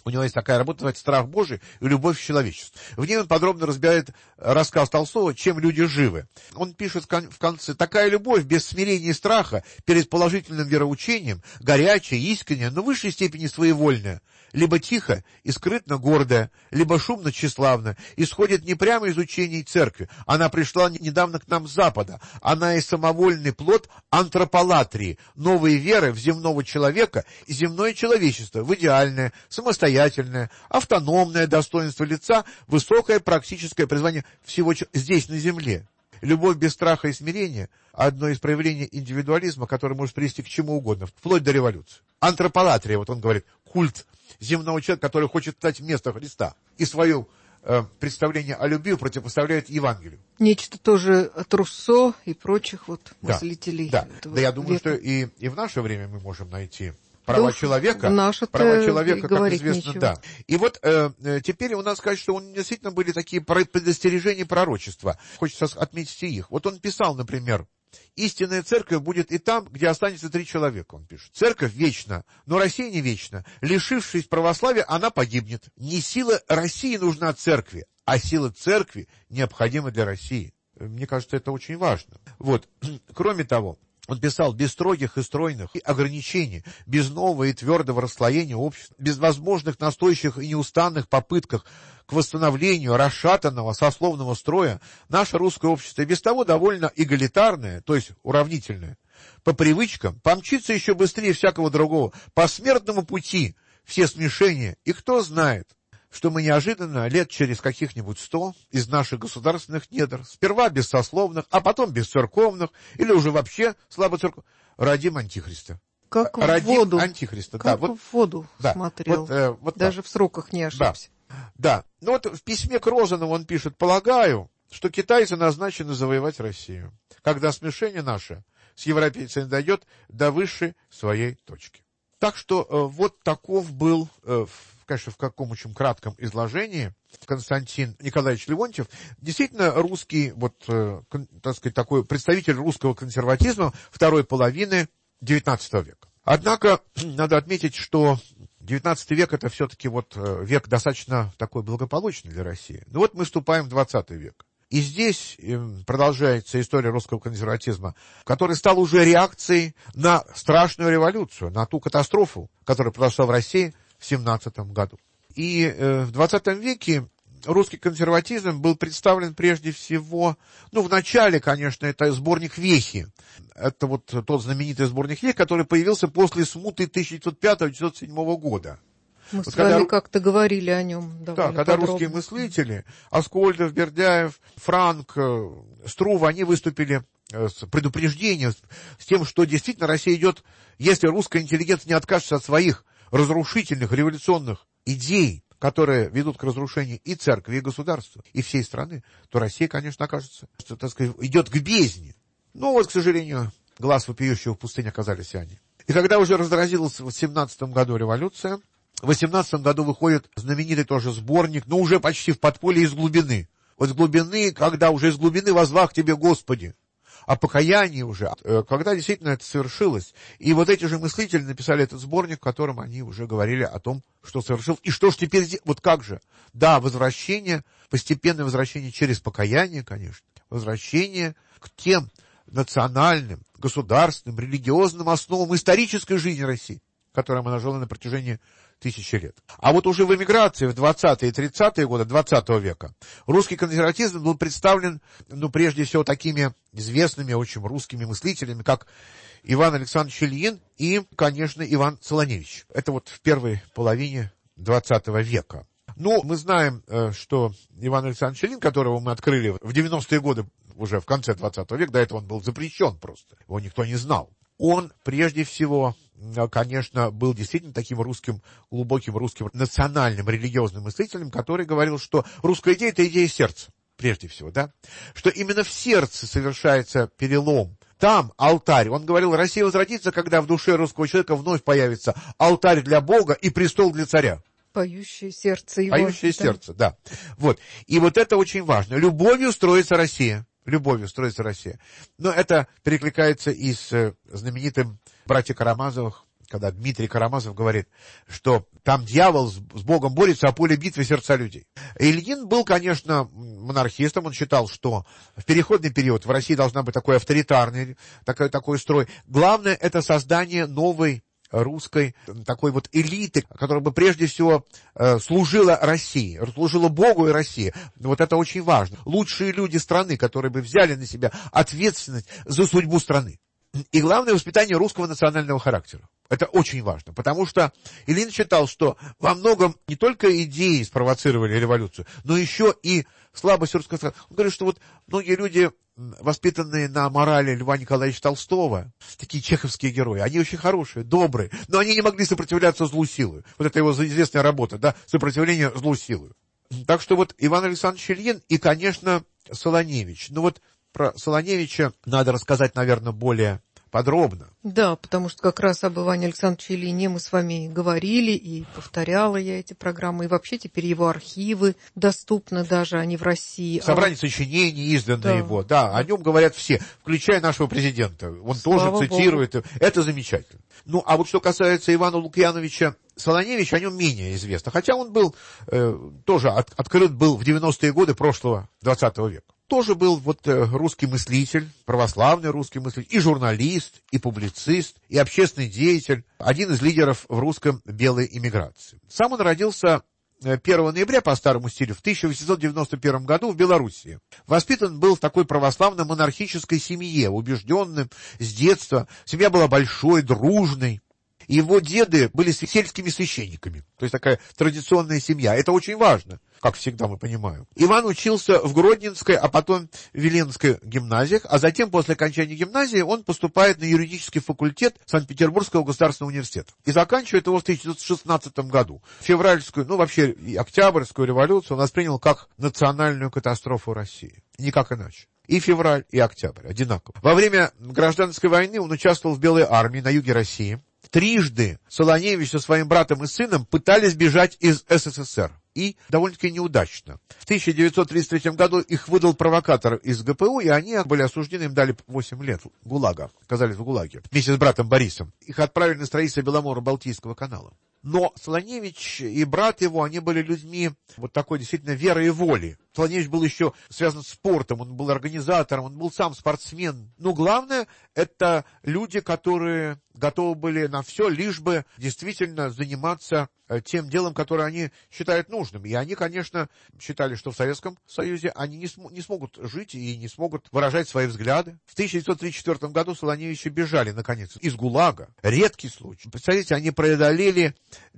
У него есть такая работа, называется «Страх Божий и любовь к человечеству». В ней он подробно разбирает рассказ Толстого «Чем люди живы». Он пишет в конце: «Такая любовь без смирения и страха перед положительным вероучением, горячая, искренняя, но в высшей степени своевольная, либо тихо и скрытно гордая, либо шумно тщеславно, исходит не прямо из учений церкви. Она пришла недавно к нам с Запада. Она и самовольный плод антрополатрии, новой веры в земного человека и земное человечество, в идеальное, самостоятельное, автономное достоинство лица, высокое практическое призвание всего здесь, на земле. Любовь без страха и смирения – одно из проявлений индивидуализма, которое может привести к чему угодно, вплоть до революции. Антрополатрия, вот он говорит, культ земного человека, который хочет стать вместо Христа, и свое представление о любви противопоставляет Евангелию. Нечто тоже от Руссо и прочих мыслителей. Да, я думаю, что и в наше время мы можем найти права человека. Права человека, как известно, нечего. Да. И вот теперь у нас сказать, что действительно были такие предостережения пророчества. Хочется отметить и их. Вот он писал, например: «Истинная церковь будет и там, где останется 3 человека», он пишет. «Церковь вечна, но Россия не вечна. Лишившись православия, она погибнет. Не сила России нужна церкви, а сила церкви необходима для России». Мне кажется, это очень важно. Вот. Кроме того, он писал: «Без строгих и стройных ограничений, без нового и твердого расслоения общества, без возможных настойчивых и неустанных попытках к восстановлению расшатанного сословного строя, наше русское общество, и без того довольно эгалитарное, то есть уравнительное, по привычкам, помчится еще быстрее всякого другого, по смертному пути все смешения, и кто знает, что мы неожиданно лет через каких-нибудь 100 из наших государственных недр, сперва без сословных, а потом без церковных, или уже вообще слабо церковных, родим Антихриста». Как в воду. Антихриста. Как да, в воду да, смотрел. Вот даже так. В сроках не ошибся. Да. Ну вот в письме к Розанову он пишет: «Полагаю, что китайцы назначены завоевать Россию, когда смешение наше с европейцами дойдет до высшей своей точки». Так что вот таков был, конечно, в каком очень кратком изложении Константин Николаевич Левонтьев, действительно русский, так сказать, такой представитель русского консерватизма второй половины XIX века. Однако надо отметить, что XIX век — это все-таки век достаточно такой благополучный для России. Ну вот мы вступаем в XX век. И здесь продолжается история русского консерватизма, который стал уже реакцией на страшную революцию, на ту катастрофу, которая произошла в России в 1917 году. И в XX веке русский консерватизм был представлен прежде всего, в начале, конечно, это сборник «Вехи». Это тот знаменитый сборник «Вехи», который появился после смуты 1905-1907 года. Мы с вами как-то говорили о нем довольно когда подробно. Русские мыслители, Аскольдов, Бердяев, Франк, Струве, они выступили с предупреждением, с тем, что действительно Россия идет, если русская интеллигенция не откажется от своих разрушительных революционных идей, которые ведут к разрушению и церкви, и государства, и всей страны, то Россия, конечно, окажется, так сказать, идет к бездне. Но к сожалению, глаз вопиющего в пустыне оказались они. И когда уже разразилась в 1917 году революция, в 18 году выходит знаменитый тоже сборник, но уже почти в подполье «Из глубины». Вот с глубины, когда уже из глубины возвах к тебе, Господи. О покаянии уже, когда действительно это совершилось. И вот эти же мыслители написали этот сборник, в котором они уже говорили о том, что совершил. И что ж теперь, как же? Да, возвращение, постепенное возвращение через покаяние, конечно. Возвращение к тем национальным, государственным, религиозным основам исторической жизни России, которая она жила на протяжении тысячи лет. А вот уже в эмиграции в 20-е и 30-е годы 20 века русский консерватизм был представлен, прежде всего, такими известными очень русскими мыслителями, как Иван Александрович Ильин и, конечно, Иван Солоневич. Это в первой половине 20 века. Мы знаем, что Иван Александрович Ильин, которого мы открыли в 90-е годы, уже в конце 20 века, до этого он был запрещен просто, его никто не знал. Он, прежде всего, конечно, был действительно таким глубоким русским национальным религиозным мыслителем, который говорил, что русская идея — это идея сердца, прежде всего, да? Что именно в сердце совершается перелом. Там алтарь. Он говорил, Россия возродится, когда в душе русского человека вновь появится алтарь для Бога и престол для царя. Поющее сердце его. Поющее сердце, да. И это очень важно. Любовью строится Россия. Любовью строится Россия. Но это перекликается и с знаменитым братья Карамазовых, когда Дмитрий Карамазов говорит, что там дьявол с Богом борется, а поле битвы — сердца людей. Ильин был, конечно, монархистом, он считал, что в переходный период в России должна быть такой авторитарный, такой строй. Главное — это создание новой русской такой вот элиты, которая бы прежде всего служила России, служила Богу и России. Вот это очень важно. Лучшие люди страны, которые бы взяли на себя ответственность за судьбу страны. И главное — воспитание русского национального характера. Это очень важно, потому что Ильин считал, что во многом не только идеи спровоцировали революцию, но еще и слабость русского страны. Он говорит, что вот многие люди, воспитанные на морали Льва Николаевича Толстого, такие чеховские герои, они очень хорошие, добрые, но они не могли сопротивляться злу силой. Вот это его известная работа, да, сопротивление злу силой. Так что вот Иван Александрович Ильин и, конечно, Солоневич. Ну вот про Солоневича надо рассказать, наверное, более подробно. Да, потому что как раз об Иване Александровиче Ильине мы с вами говорили, и повторяла я эти программы, и вообще теперь его архивы доступны даже, они в России. Собрание сочинений издано его, да, о нем говорят все, включая нашего президента. Он Слава тоже цитирует, Богу. это замечательно. Ну, а вот что касается Ивана Лукьяновича Солоневича, о нем менее известно, хотя он был, тоже открыт был в 90-е годы прошлого 20 века. Тоже был вот русский мыслитель, православный русский мыслитель, и журналист, и публицист, и общественный деятель, один из лидеров в русском белой эмиграции. Сам он родился 1 ноября по старому стилю в 1891 году в Белоруссии. Воспитан был в такой православно-монархической семье, убежденным с детства. Семья была большой, дружной. Его деды были сельскими священниками, то есть такая традиционная семья. Это очень важно, как всегда мы понимаем. Иван учился в Гродненской, а потом в Виленской гимназиях, а затем, после окончания гимназии, он поступает на юридический факультет Санкт-Петербургского государственного университета. И заканчивает его в 1916 году. Февральскую, ну вообще и Октябрьскую революцию он воспринял как национальную катастрофу России. Никак иначе. И февраль, и октябрь одинаково. Во время гражданской войны он участвовал в Белой армии на юге России. Трижды Солоневич со своим братом и сыном пытались бежать из СССР. И довольно-таки неудачно. В 1933 году их выдал провокатор из ГПУ, и они были осуждены, им дали 8 лет ГУЛАГа, оказались в ГУЛАГе, вместе с братом Борисом. Их отправили на строительство Беломоро-Балтийского канала. Но Солоневич и брат его, они были людьми вот такой действительно веры и воли. Солоневич был еще связан с спортом, он был организатором, он был сам спортсмен. Но главное, это люди, которые готовы были на все, лишь бы действительно заниматься тем делом, которое они считают нужным. И они, конечно, считали, что в Советском Союзе они не смогут жить и не смогут выражать свои взгляды. В 1934 году Солоневичи бежали, наконец, из ГУЛАГа. Редкий случай. Представляете, они преодолели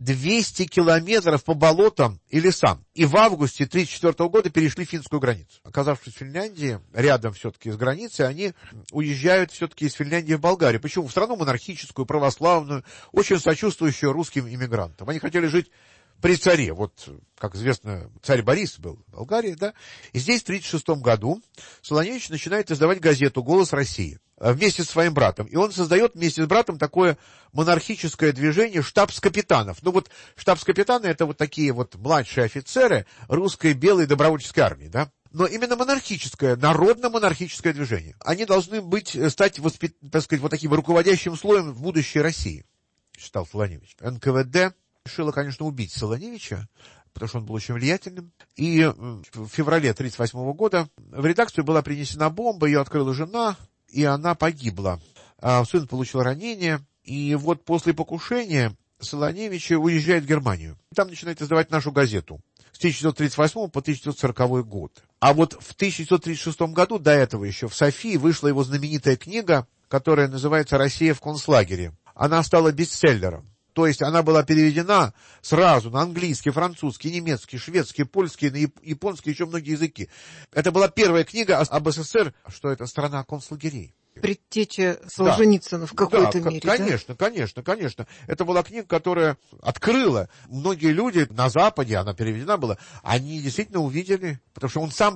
200 километров по болотам и лесам. И в августе 1934 года перешли финскую границу. Оказавшись в Финляндии, рядом все-таки с границей, они уезжают все-таки из Финляндии в Болгарию. Почему? В страну монархическую, православную, очень сочувствующую русским иммигрантам. Они хотели жить при царе. Вот, как известно, царь Борис был в Болгарии, да. И здесь в 1936 году Солоневич начинает издавать газету «Голос России» вместе с своим братом. И он создает вместе с братом такое монархическое движение штабс-капитанов. Ну вот штабс-капитаны — это вот такие вот младшие офицеры русской белой добровольческой армии, да. Но именно монархическое, народно-монархическое движение. Они должны стать, так сказать, вот таким руководящим слоем в будущей России, считал Солоневич. НКВД решила, конечно, убить Солоневича, потому что он был очень влиятельным. И в феврале 1938 года в редакцию была принесена бомба, ее открыла жена, и она погибла. Сын получил ранение, и вот после покушения Солоневич уезжает в Германию. Там начинает издавать нашу газету с 1938 по 1940 год. А вот в 1936 году, до этого еще, в Софии вышла его знаменитая книга, которая называется «Россия в концлагере». Она стала бестселлером. То есть она была переведена сразу на английский, французский, немецкий, шведский, польский, на японский, еще многие языки. Это была первая книга об СССР, что это страна концлагерей. Предтеча Солженицына в какой-то мере. Конечно, да? Конечно. Это была книга, которая открыла. Многие люди на Западе, она переведена была, они действительно увидели, потому что он сам был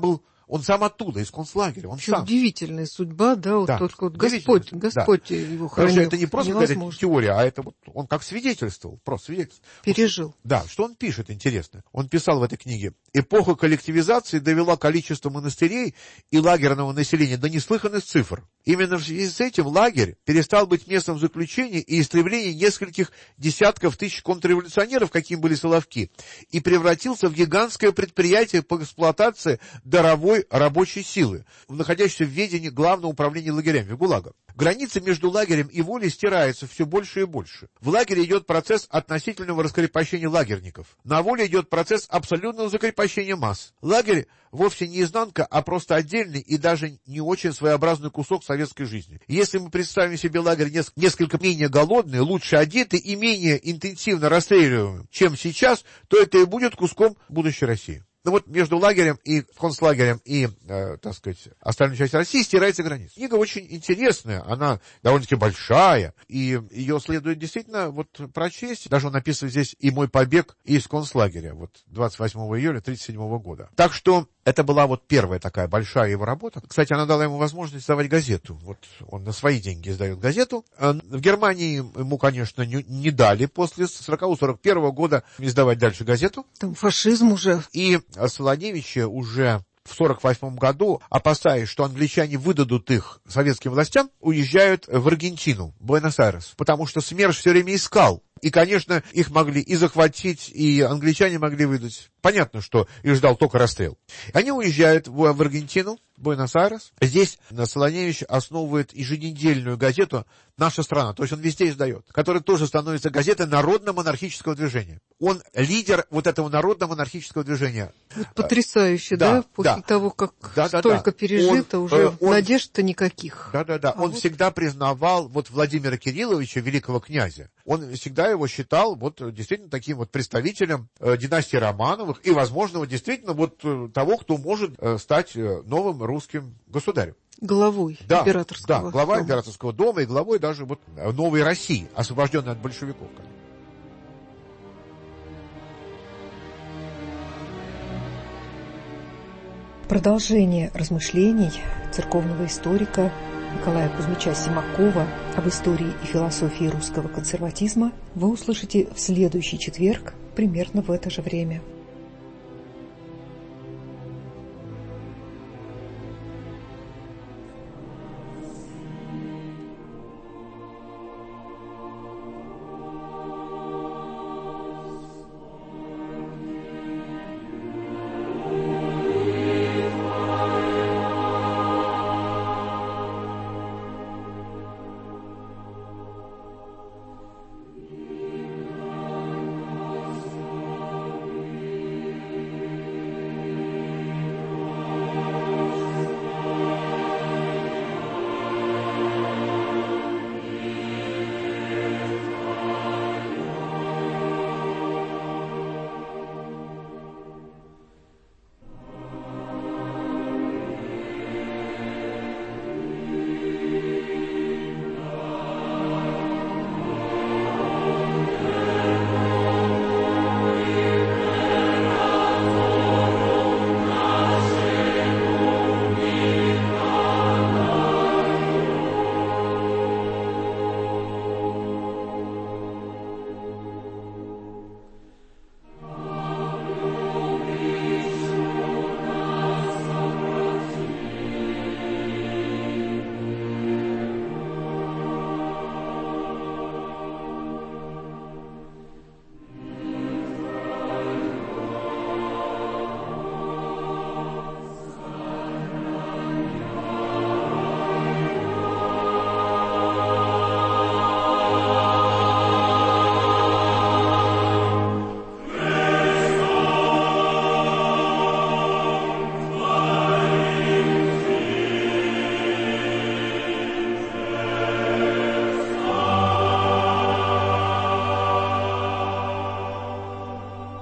Он сам оттуда, из концлагеря, он сам. Удивительная судьба, да, вот Да, только вот удивительная Господь судьба, его Потому хранил. что это не просто какая-то теория, а это вот он как свидетельствовал, просто свидетельствовал. Пережил. Да, что он пишет, интересно. Он писал в этой книге: «Эпоха коллективизации довела количество монастырей и лагерного населения до неслыханных цифр. Именно в связи с этим лагерь перестал быть местом заключения и истребления нескольких десятков тысяч контрреволюционеров, каким были Соловки, и превратился в гигантское предприятие по эксплуатации даровой рабочей силы, находящейся в ведении Главного управления лагерями ГУЛАГа. Граница между лагерем и волей стирается все больше и больше. В лагере идет процесс относительного раскрепощения лагерников. На воле идет процесс абсолютного закрепощения масс. Лагерь вовсе не изнанка, а просто отдельный и даже не очень своеобразный кусок советской жизни. Если мы представим себе лагерь несколько менее голодный, лучше одетый и менее интенсивно расстреливаемым, чем сейчас, то это и будет куском будущей России. Но вот между лагерем и концлагерем и, так сказать, остальной частью России стирается граница. Книга очень интересная, она довольно-таки большая, и ее следует действительно вот прочесть. Даже он описывает здесь и мой побег из концлагеря, вот 28 июля 1937 года. Так что это была вот первая такая большая его работа. Кстати, она дала ему возможность издавать газету. Вот он на свои деньги издает газету. В Германии ему, конечно, не дали после 40-41 года издавать дальше газету. Там фашизм уже. И Солоневичи уже в 1948 году, опасаясь, что англичане выдадут их советским властям, уезжают в Аргентину, в Буэнос-Айрес, потому что СМЕРШ все время искал. И, конечно, их могли и захватить, и англичане могли выдать. Понятно, что их ждал только расстрел. Они уезжают в Аргентину, в Буэнос-Айрес. Здесь Солоневич основывает еженедельную газету «Наша страна», то есть он везде издает, которая тоже становится газетой народно-монархического движения. Он лидер вот этого народно-монархического движения. Вот потрясающе, да? После того, как столько пережито, уже надежд-то никаких. Да. Он всегда признавал вот Владимира Кирилловича, великого князя. Он всегда его считал вот действительно таким вот представителем династии Романовых и, возможно, вот действительно вот того, кто может стать новым русским государем. Главой императорского дома. Глава императорского дома и главой даже вот новой России, освобожденной от большевиков. Продолжение размышлений церковного историка Николая Кузьмича Симакова об истории и философии русского консерватизма вы услышите в следующий четверг примерно в это же время.